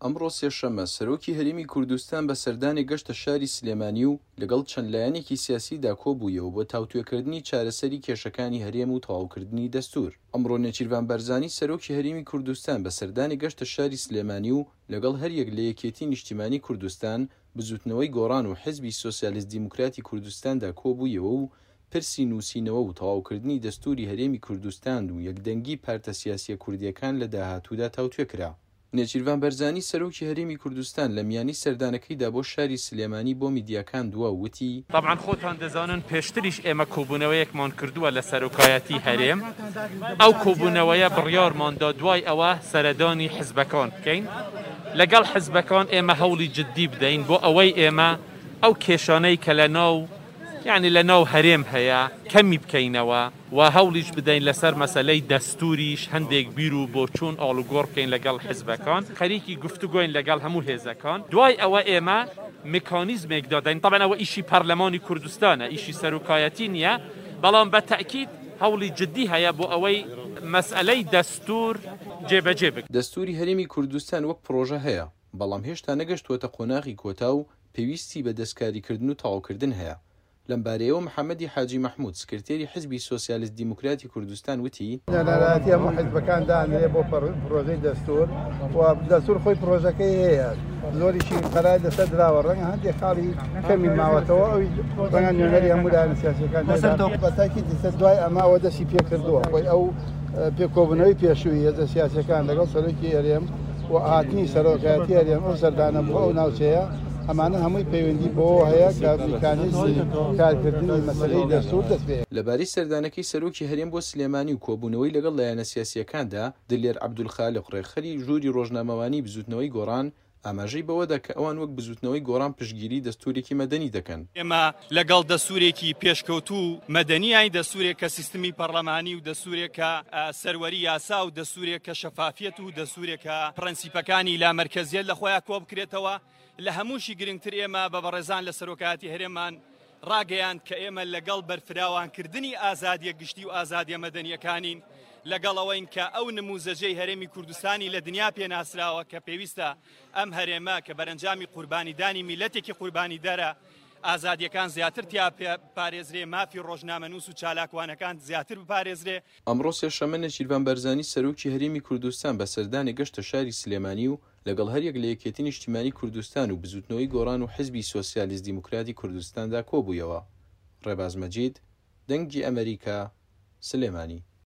ئەمڕۆ سێشەممە سەرۆکی هەرێمی کوردستان بە سەردانی گەشتە شاری سلێمانی و لەگەڵ چەند لایەنێکی سیاسیدا کۆبوویەوە بۆ تاوتوێکردنی چارەسەری کێشەکانی هەرێم و تەواوکردنی دەستور. ئەمڕۆ نێچیروان بەرزانی سەرۆکی هەرێمی کوردستان بە سەردانی گەشتە شاری سلێمانی و لەگەڵ هەریەک لە یەکێتی نیشتیمانی کوردستان بزوتنەوەی گۆڕان و حزبی سۆسیالیست دیموکراتی کوردستاندا کۆبوویەوە و پرسی نووسینەوە و تەواوکردنی دەستوری هەرێمی کوردستان و یەکدەنگی پارتە سیاسیە کوردیەکان لە داهاتوودا تاوتوێکرا. نێچیروان بەرزانی سەرۆکی هەرێمی کوردستان لە میانی سەردانەکەیدا بۆ شاری سلێمانی بۆ میدیاکان دووە وتی طبعا خۆتان دەزانن پێشتریش ئێمە کۆبوونەوەیەکمان کردووە لە سەرۆکایەتی هەرێم ئەو کۆبوونەوەیە بڕیارماندا دوای ئەوە سەردانی حزبەکان بکەین لەگەڵ حزبەکان ئێمە هەوڵی جددی بدەین بۆ ئەوەی ئێمە ئەو کێشانەی کە لە ناو یعنی لە ناو هەرێم هەیە کەمی بکەینەوە و هەوڵیش بدەین لەسەر مەسەلەی دەستوریش هەندێک بیر و بۆ چوون ئاڵوگۆڕ بکەین لەگەڵ حزبەکان خەریکی گفتوگۆین لەگەڵ هەموو هێزەکان دوای ئەوە ئێمە میکانیزمێک دادەین طبعا ئەوە ئیشی پەرلەمانی کوردستانە ئیشی سەرۆکایەتی نییە بەڵام بە تەئکید هەوڵی جددی هەیە بۆ ئەوەی مەسئلەی دەستور جێبەجێ بکرێت. دەستوری هەرێمی کوردستان وەک پرۆژە هەیە بەڵام هێشتا نەگەشتووەتە قۆناغی کۆتا و پێویستی بە دەستکاریکردن و تەواوکردن هەیە. لەمبارەیەوە محەممەدی حاجی مەحموود سکرتێری حزبی سۆسیالیست دیموکراتی کوردستان وتی ناراحەتی هەموو حیزبەکان دانرێ بۆ پرۆژەی دەستور و دەستور خۆی پرۆژەکەی هەیە زۆریشی قەرار لەسەر دراوە ڕەنگە هەندێک خاڵی کەمی ماوەتەوە ئەوی ڕەنگە نوێنەری هەموو لایەنە سیاسیەکان بەتاکید دیسە دوای ئەماوە دەستی پێکردووە خۆی ئەو پێکۆبوونەوەی پێشووی هێزە سیاسیەکان لەگەڵ سەرۆکی هەرێم و هاتنی سەرۆکایەتی هەرێم ئەو سەردانە بۆ ئەو ناوچەیە ئەمانە هەمووی پەیوەندی بۆ هەیە کە میکانیزمی کارکردنی مەسەلەی دەستور دەست پێ. لەبارەی سەردانەکەی سەرۆکی هەرێم بۆ سلێمانی و کۆبوونەوەی لەگەڵ لایەنە سیاسیەکاندا دلێر عەبدولخالق ڕێکخەری ژووری ڕۆژنامەوانی بزوتنەوەی گۆڕان ئاماژەی بەوەدا کە ئەوان وەک بزوتنەوەی گۆڕان پشتگیری دەستورێکی مەدەنی دەکەن. ئێمە لەگەڵ دەستورێکی پێشکەوتوو مەدەنیای دەستورێک کە سیستمی پەرلەمانی و دەستورێکە سەروەری یاسا و دەستورێک کە شەفافیەت و دەستورێکە پرەنسیپەکانی لا مەرکەزیەت لە خۆیان کۆ بکرێتەوە لە هەمووشی گرنگتر ئێمە بە بەڕێزان لە سەرۆکایەتی هەرێمان ڕاگەیان کە ئێمە لەگەڵ بەرفراوانکردنی ئازادیە گشتی و ئازادیە مەدەنیەکانین لەگەڵەوەین کە ئەو نموزەجەی هەرێمی کوردستانی لە دنیا پێناسراوە کە پێویستە ئەم هەرێمە کە بەرەنجامی قوربانیدانی میلەتێکی قوربانی دەرە ئازادیەکان زیاتر تیا پارێزرێ مافی ڕۆژنامەنووس و چالاکوانەکان زیاتر بپارێزرێ. ئەمڕۆ سێشەممە نێچیروان بەرزانی سەرۆکی هەرێمی کوردستان بە سەردانی گەشتە شاری سلێمانی و لەگەڵ هەریەک لە یەکێتی نیشتیمانی کوردستان و بزوتنەوەی گۆڕان و حزبی سۆسیالیست دیموکراتی کوردستاندا کۆبوویەوە. ڕێباز مەجید دەنگی ئەمریکا سلێمانی.